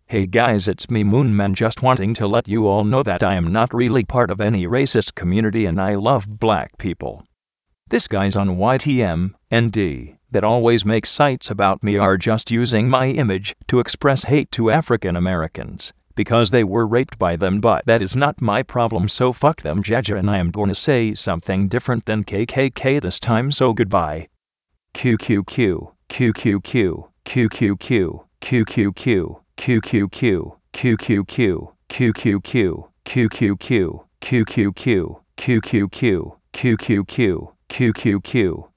Hey guys, it's me Moonman, just wanting to let you all know that I am not really part of any racist community and I love black people. This guys on YTM, ND, that always make sites about me are just using my image to express hate to African Americans because they were raped by them, but that is not my problem, so fuck them Jaja, and I am gonna say something different than KKK this time, so goodbye. QQQ, QQQ, QQQ, QQQ, QQQ, QQQ, QQQ, QQQ, QQQ, QQQ, QQQ, QQQ.